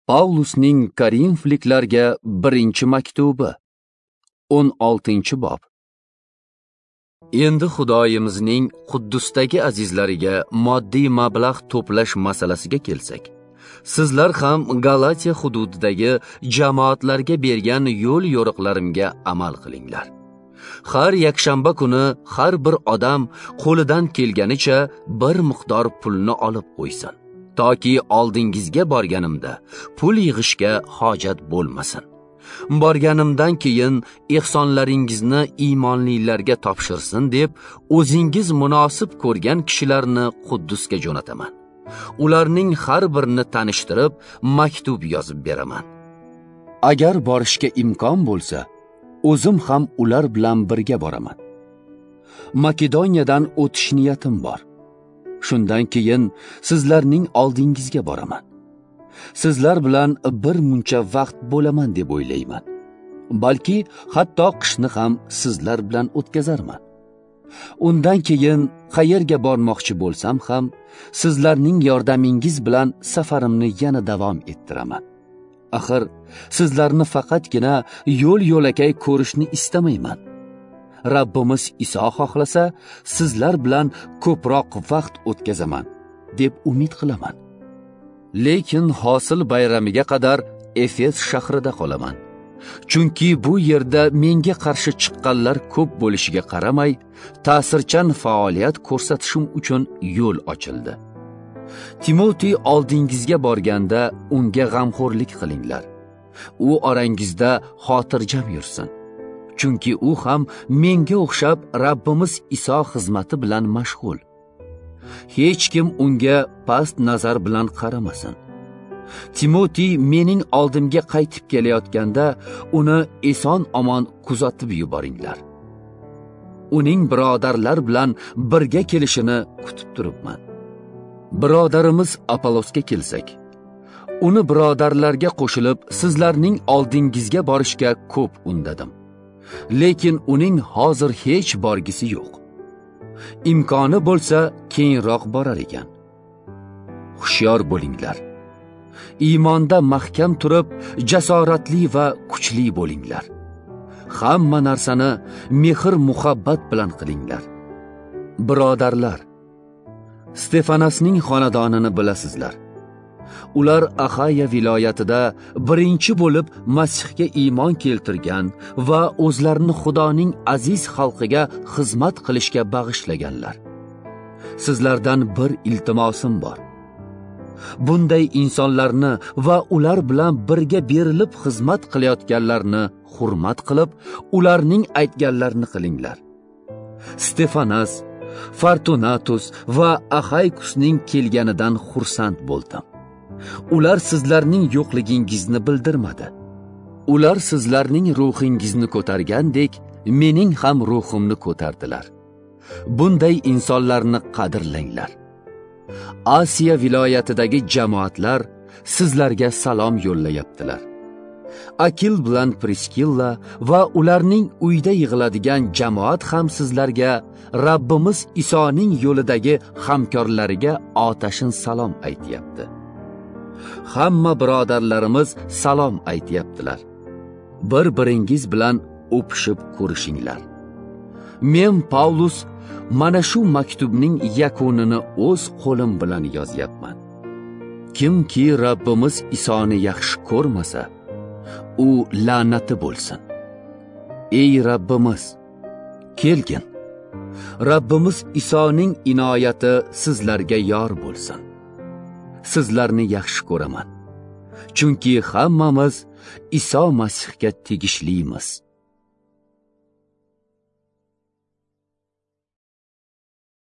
Pavlusning Korinfliklarga birinchi maktubi 16-bob. Endi Xudoyimizning Quddusdagi azizlariga moddiy mablag' to'plash masalasiga kelsak, sizlar ham Galatiya hududidagi jamoatlarga bergan yo'l yo'riqlarimga amal qilinglar. Har yakshanba kuni har bir odam qo'lidan kelganicha bir miqdor pulni olib qo'ysin, toki oldingizga borganimda pul yig'ishga hojat bo'lmasin. Borganimdan keyin ehsonlaringizni iymonlilarga topshirsin deb o'zingiz munosib ko'rgan kishilarni Quddusga jo'nataman. Ularning har birini tanishtirib maktub yozib beraman. Agar borishga imkon bo'lsa, o'zim ham ular bilan birga boraman. Makedoniyadan o'tish niyatim bor. Shundan keyin sizlarning oldingizga boraman. Sizlar bilan bir muncha vaqt bo'laman deb o'ylayman. Balki hatto qishni ham sizlar bilan o'tkazarman. Undan keyin qayerga bormoqchi bo'lsam ham sizlarning yordamingiz bilan safarimni yana davom ettiraman. Axir sizlarni faqatgina yo'l-yo'lakay ko'rishni istamayman. Rabbimiz Iso xohlasa, sizlar bilan ko'proq vaqt o'tkazaman deb umid qilaman. Lekin hosil bayramiga qadar Efes shahrida qolaman. Chunki bu yerda menga qarshi chiqqanlar ko'p bo'lishiga qaramay, ta'sirchan faoliyat ko'rsatishim uchun yo'l ochildi. Timotiy oldingizga borganda unga g'amxo'rlik qilinglar. U orangizda xotirjam yursin. Chunki u ham menga o'xshab Rabbimiz Iso xizmati bilan mashg'ul. Hech kim unga past nazar bilan qaramasin. Timotiy mening oldimga qaytib kelayotganda uni eson-omon kuzatib yuboringlar. Uning birodarlar bilan birga kelishini kutib turibman. Birodarimiz Apollosga kelsak, uni birodarlarga qo'shilib sizlarning oldingizga borishga ko'p undadim. Lekin uning hozir hech borgisi yo'q. Imkoni bo'lsa keyinroq borar ekan. Hushyor bo'linglar. Iymonda mahkam turib, jasoratli va kuchli bo'linglar. Hamma narsani mehr-muhabbat bilan qilinglar. Birodarlar, Stefanasning xonadonini bilasizlar. Ular Axaya viloyatida birinchi bo'lib Masihga iymon keltirgan va o'zlarini Xudoning aziz xalqiga xizmat qilishga bag'ishlaganlar. Sizlardan bir iltimosim bor. Bunday insonlarni va ular bilan birga berilib xizmat qilayotganlarni hurmat qilib, ularning aytganlarini qilinglar. Stefanas, Fortunatus va Axaykusning kelganidan xursand bo'ldim. Ular sizlarning yo'qligingizni bildirmadi. Ular sizlarning ruhingizni ko'targandek, mening ham ruhimni ko'tardilar. Bunday insonlarni qadrlanglar. Asiya viloyatidagi jamoatlar sizlarga salom yo'llayaptilar. Akil bilan Priskilla va ularning uyda yig'iladigan jamoat ham sizlarga Rabbimiz Isoning yo'lidagi hamkorlariga otashin salom aytayapti. Hamma birodarlarimiz salom aytayaptilar. Bir-biringiz bilan o'pishib ko'rishinglar. Men Pavlus mana shu maktubning yakunini o'z qo'lim bilan yozyapman. Kimki Rabbimiz Isoni yaxshi ko'rmasa, u la'nati bo'lsin. Ey Rabbimiz, kelgin. Rabbimiz Isoning inoyati sizlarga yor bo'lsin. Sizlarni yaxshi ko'raman. Chunki hammamiz Iso Masihga tegishlimiz.